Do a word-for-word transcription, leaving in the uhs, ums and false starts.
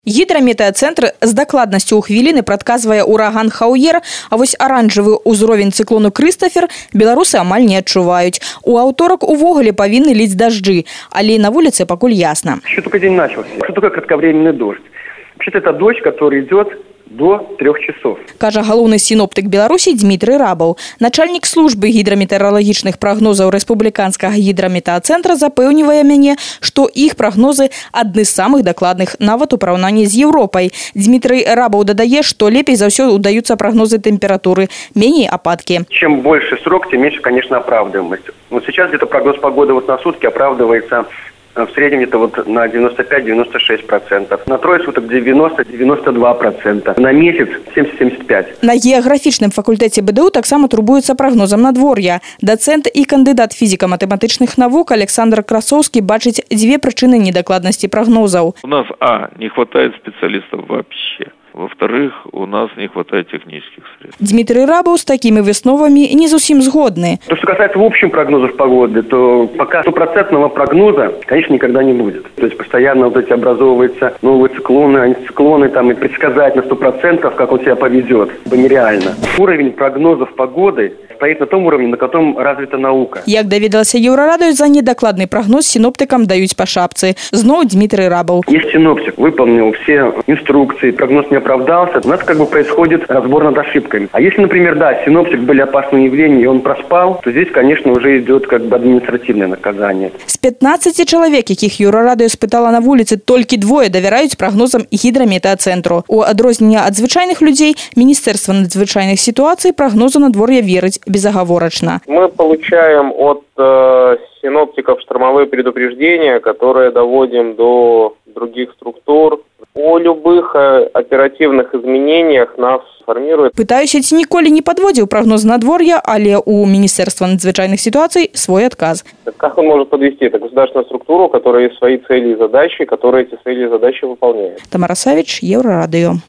Гідраметэацэнтр з дакладнасцю ў хвіліны прадказвае ураган Хаўер, а вось аранжавы ўзровень цыклону Крыстафер беларусы амаль не адчуваюць. У аўторак увогуле павінны ліць дажджы, але на вуліцы пакуль ясна. Еще только день начался. Что такое кратковременный дождь? Вообще-то это дождь, который идет до трех часов. Кажа галоўны сіноптык Беларусі Дмітрый Рабаў. Начальнік службы гідраметэаралагічных прагнозаў рэспубліканскага гідраметэацэнтра запэўнівае мяне, што іх прагнозы адны з самых дакладных нават у параўнанні з Еўропай. Дмітрый Рабаў дадае, што лепей за ўсё удаюцца прагнозы тэмпературы, меней ападкі. Чем больше срок, тем меньше, конечно, оправдываемость. Вот сейчас где-то прогноз погоды вот на сутки оправдывается в среднем где-то вот на девяносто пять — девяносто шесть процентов. На трое суток девяносто — девяносто два процента. На месяц семьдесят — семьдесят пять. На геаграфічным факультэце БДУ таксама турбуецца прагнозам надвор'я. Дацэнт і кандыдат фізіка-матэматычных навук Александр Красоўскі бачыць дзве прычыны недакладнасці прагнозаў. У нас, а, не хватает специалистов вообще. Во-вторых, у нас не хватает технических средств. Дмитрий Рабаў с такими высновами не зусім згодны. То, что касается в общем прогнозов погоды, то пока стопроцентного прогноза, конечно, никогда не будет. То есть постоянно вот эти образовываются новые циклоны, антициклоны, там, и предсказать на сто процентов, как он себя поведет, это нереально. Уровень прогнозов погоды стоит на том уровне, на котором развита наука. Як даведалася Еўрарадыё, за недокладный прогноз синоптикам дают по шапцы. Зноў Дмитрий Рабаў. Если синоптик выполнил все инструкции, прогноз не оправдался, у нас как бы происходит разбор над ошибками. А если, например, да, синоптик были опасные явления, и он проспал, то здесь, конечно, уже идет как бы административное наказание. З пятнадцати чалавек, якіх Еўрарадыё спытала на вуліцы, толькі двое давяраюць прагнозам гідраметэацэнтру. У адрозненне ад звычайных людзей, Міністэрства надзвычайных сітуацый прагнозу надвор'я верыць безоговорочно. Мы получаем от э, синоптиков штормовые предупреждения, которые доводим до других структур. О любых э, оперативных изменениях нас формирует. Пытаюся, ці ніколі не подводзіў прогноз надвор'я, але у Министерства надзвычайных ситуаций свой отказ. Как он может подвести? Это государственную структуру, у которой есть свои цели и задачи, которая эти цели и задачи выполняет. Тамара Савич, Еўрарадыё.